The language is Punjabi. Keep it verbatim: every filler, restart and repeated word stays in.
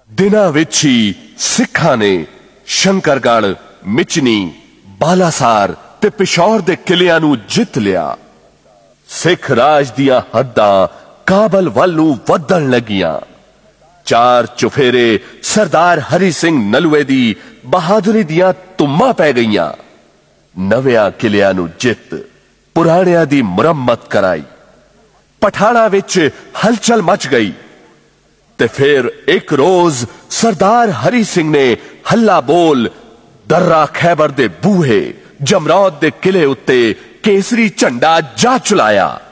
ਦਿਨਾਂ ਵਿੱਚ ਹੀ ਸਿੱਖਾਂ ਨੇ ਸ਼ੰਕਰਗੜ੍ਹ, ਮਿਚਨੀ, ਬਾਲਾਸਾਰ ਤੇ ਪਿਸ਼ੌਰ ਦੇ ਕਿਲਿਆਂ ਨੂੰ ਜਿੱਤ ਲਿਆ। ਸਿੱਖ ਰਾਜ ਦੀਆਂ ਹੱਦਾਂ ਕਾਬਲ ਵੱਲ ਨੂੰ ਵਧਣ ਲੱਗੀਆਂ। ਚਾਰ ਚੁਫੇਰੇ ਸਰਦਾਰ ਹਰੀ ਸਿੰਘ ਨਲੂਏ ਦੀ ਬਹਾਦਰੀ ਦੀਆਂ ਧੁੰਮਾਂ ਪੈ ਗਈਆਂ। ਨਵਿਆਂ ਕਿਲਿਆਂ ਨੂੰ ਜਿੱਤ, ਪੁਰਾਣਿਆਂ ਦੀ ਮੁਰੰਮਤ ਕਰਾਈ। ਪਠਾਣਾ ਵਿੱਚ ਹਲਚਲ ਮਚ ਗਈ ਤੇ ਫਿਰ ਇੱਕ ਰੋਜ਼ ਸਰਦਾਰ ਹਰੀ ਸਿੰਘ ਨੇ ਹੱਲਾ ਬੋਲ ਦर्रा ਖੈਬਰ ਦੇ ਬੂਹੇ ਜਮਰੌਦ ਦੇ ਕਿਲੇ ਉੱਤੇ ਕੇਸਰੀ ਝੰਡਾ ਜਾ ਚੁਲਾਇਆ।